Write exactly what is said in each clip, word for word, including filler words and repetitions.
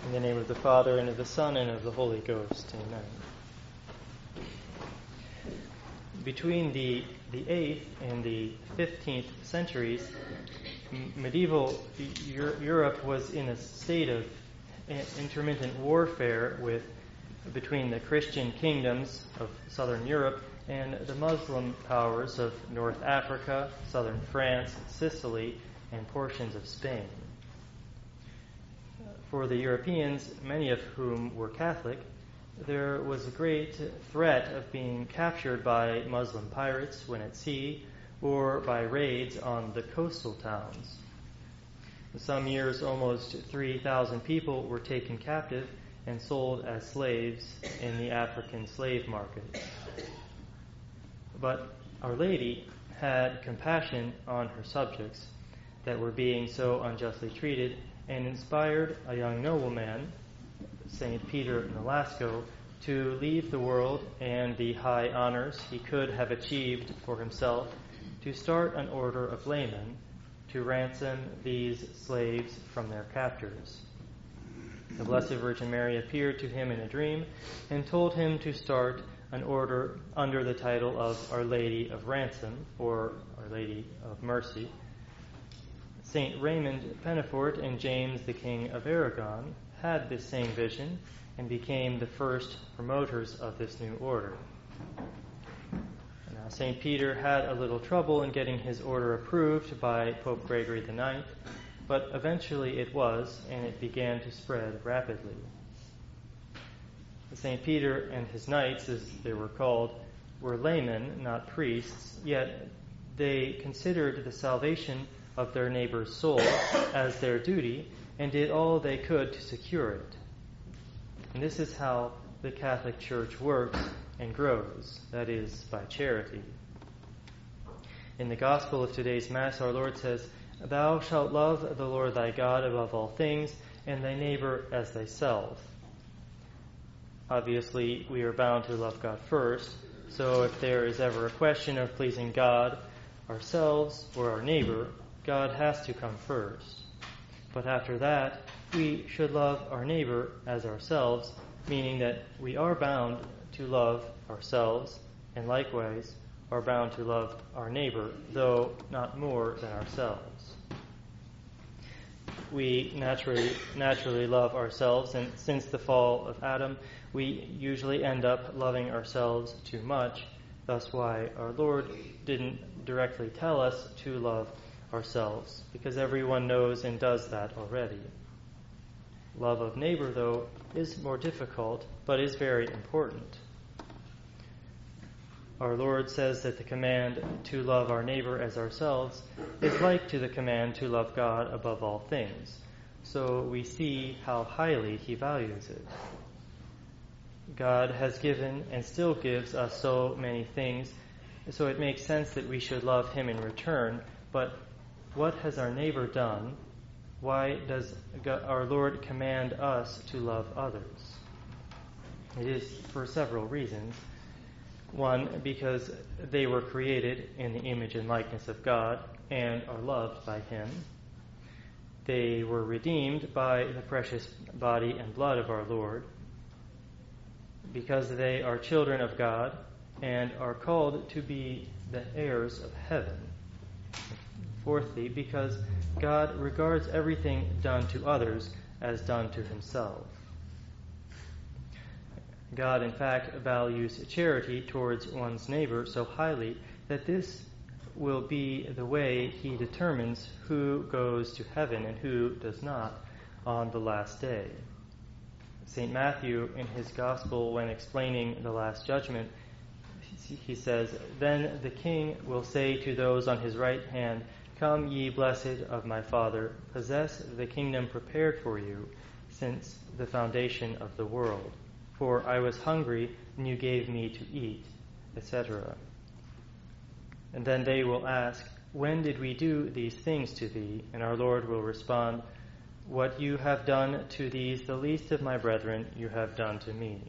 In the name of the Father, and of the Son, and of the Holy Ghost. Amen. Between the, the eighth and the fifteenth centuries, m- medieval Euro- Europe was in a state of intermittent warfare with between the Christian kingdoms of southern Europe and the Muslim powers of North Africa, southern France, Sicily, and portions of Spain. For the Europeans, many of whom were Catholic, there was a great threat of being captured by Muslim pirates when at sea or by raids on the coastal towns. For some years, almost three thousand people were taken captive and sold as slaves in the African slave market. But Our Lady had compassion on her subjects that were being so unjustly treated, and inspired a young nobleman, Saint Peter Nolasco, to leave the world and the high honors he could have achieved for himself, to start an order of laymen to ransom these slaves from their captors. The Blessed Virgin Mary appeared to him in a dream and told him to start an order under the title of Our Lady of Ransom, or Our Lady of Mercy. Saint Raymond Penafort and James the King of Aragon had this same vision and became the first promoters of this new order. Now, Saint Peter had a little trouble in getting his order approved by Pope Gregory the Ninth, but eventually it was, and it began to spread rapidly. Saint Peter and his knights, as they were called, were laymen, not priests, yet they considered the salvation of their neighbor's soul as their duty, and did all they could to secure it. And this is how the Catholic Church works and grows, that is, by charity. In the Gospel of today's Mass, our Lord says, "Thou shalt love the Lord thy God above all things, and thy neighbor as thyself." Obviously, we are bound to love God first, so if there is ever a question of pleasing God, ourselves, or our neighbor, God has to come first. But after that, we should love our neighbor as ourselves, meaning that we are bound to love ourselves, and likewise are bound to love our neighbor, though not more than ourselves. We naturally naturally love ourselves, and since the fall of Adam, we usually end up loving ourselves too much. That's why our Lord didn't directly tell us to love ourselves, because everyone knows and does that already. Love of neighbor, though, is more difficult, but is very important. Our Lord says that the command to love our neighbor as ourselves is like to the command to love God above all things. So we see how highly he values it. God has given and still gives us so many things, so it makes sense that we should love him in return. But what has our neighbor done? Why does God, our Lord command us to love others? It is for several reasons. One, because they were created in the image and likeness of God and are loved by him. They were redeemed by the precious body and blood of our Lord. Because they are children of God and are called to be the heirs of heaven. Fourthly, because God regards everything done to others as done to himself. God, in fact, values charity towards one's neighbor so highly that this will be the way he determines who goes to heaven and who does not on the last day. Saint Matthew, in his Gospel, when explaining the Last Judgment, he says, "Then the king will say to those on his right hand, 'Come, ye blessed of my Father, possess the kingdom prepared for you since the foundation of the world. For I was hungry, and you gave me to eat,' et cetera" And then they will ask, "When did we do these things to thee?" And our Lord will respond, "What you have done to these, the least of my brethren, you have done to me."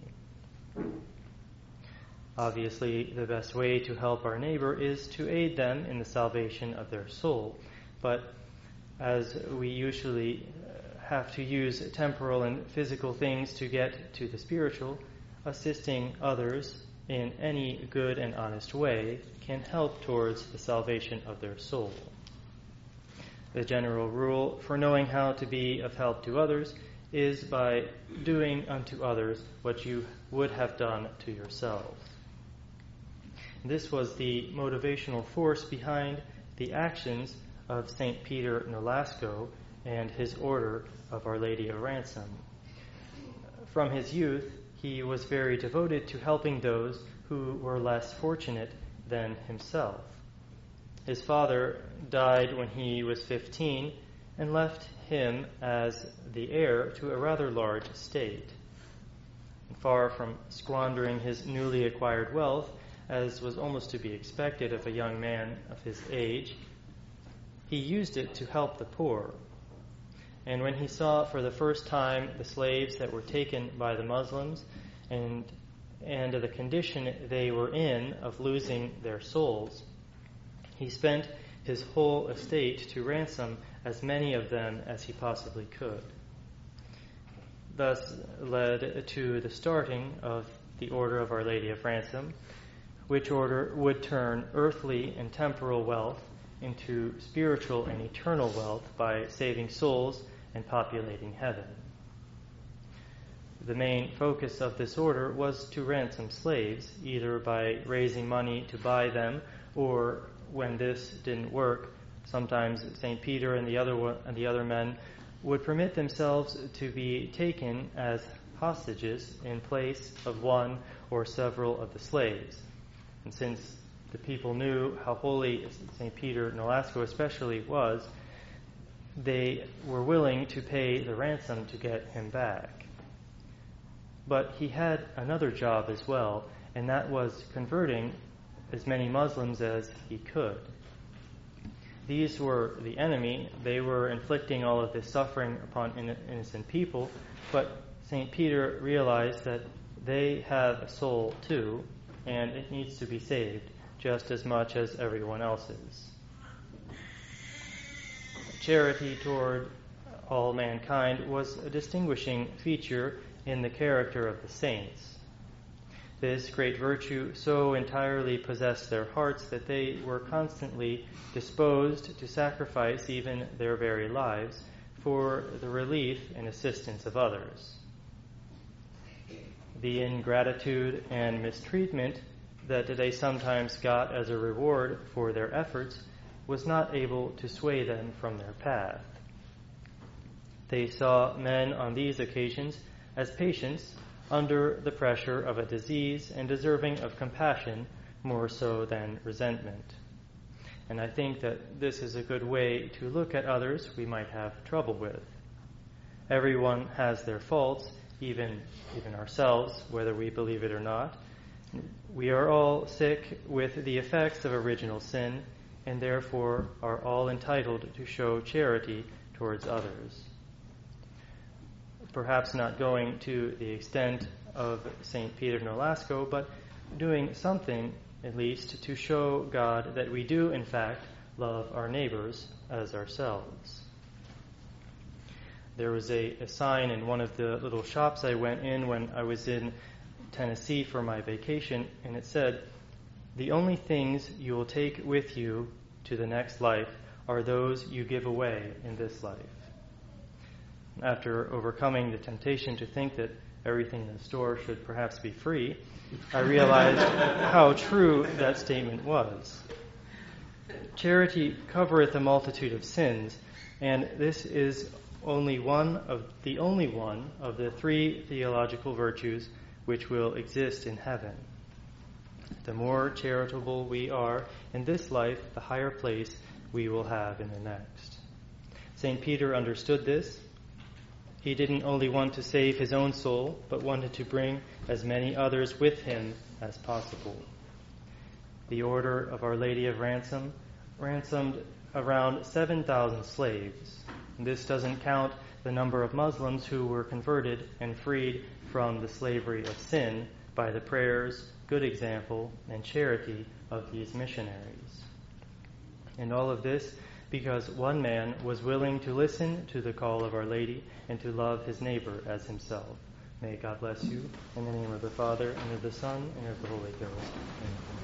Obviously, the best way to help our neighbor is to aid them in the salvation of their soul. But as we usually have to use temporal and physical things to get to the spiritual, assisting others in any good and honest way can help towards the salvation of their soul. The general rule for knowing how to be of help to others is by doing unto others what you would have done to yourselves. This was the motivational force behind the actions of Saint Peter Nolasco and his order of Our Lady of Ransom. From his youth, he was very devoted to helping those who were less fortunate than himself. His father died when he was fifteen and left him as the heir to a rather large estate. Far from squandering his newly acquired wealth, as was almost to be expected of a young man of his age, he used it to help the poor. And when he saw for the first time the slaves that were taken by the Muslims and and the condition they were in of losing their souls, he spent his whole estate to ransom as many of them as he possibly could. Thus led to the starting of the Order of Our Lady of Ransom, which order would turn earthly and temporal wealth into spiritual and eternal wealth by saving souls and populating heaven. The main focus of this order was to ransom slaves, either by raising money to buy them, or when this didn't work, sometimes Saint Peter and the other one, and the other men would permit themselves to be taken as hostages in place of one or several of the slaves. And since the people knew how holy Saint Peter Nolasco especially was, they were willing to pay the ransom to get him back. But he had another job as well, and that was converting as many Muslims as he could. These were the enemy. They were inflicting all of this suffering upon innocent people, but Saint Peter realized that they have a soul too, and it needs to be saved just as much as everyone else's. Charity toward all mankind was a distinguishing feature in the character of the saints. This great virtue so entirely possessed their hearts that they were constantly disposed to sacrifice even their very lives for the relief and assistance of others. The ingratitude and mistreatment that they sometimes got as a reward for their efforts was not able to sway them from their path. They saw men on these occasions as patients under the pressure of a disease and deserving of compassion more so than resentment. And I think that this is a good way to look at others we might have trouble with. Everyone has their faults, even, even ourselves, whether we believe it or not. We are all sick with the effects of original sin, and therefore are all entitled to show charity towards others. Perhaps not going to the extent of Saint Peter Nolasco, but doing something, at least, to show God that we do, in fact, love our neighbors as ourselves. There was a, a sign in one of the little shops I went in when I was in Tennessee for my vacation, and it said, "The only things you will take with you to the next life are those you give away in this life." After overcoming the temptation to think that everything in the store should perhaps be free, I realized how true that statement was. Charity covereth a multitude of sins, and this is only one of the only one of the three theological virtues which will exist in heaven. The more charitable we are in this life, the higher place we will have in the next. Saint Peter understood this. He didn't only want to save his own soul, but wanted to bring as many others with him as possible. The Order of Our Lady of Ransom ransomed around seven thousand slaves. This doesn't count the number of Muslims who were converted and freed from the slavery of sin by the prayers, good example, and charity of these missionaries. And all of this because one man was willing to listen to the call of Our Lady and to love his neighbor as himself. May God bless you. In the name of the Father, and of the Son, and of the Holy Ghost. Amen.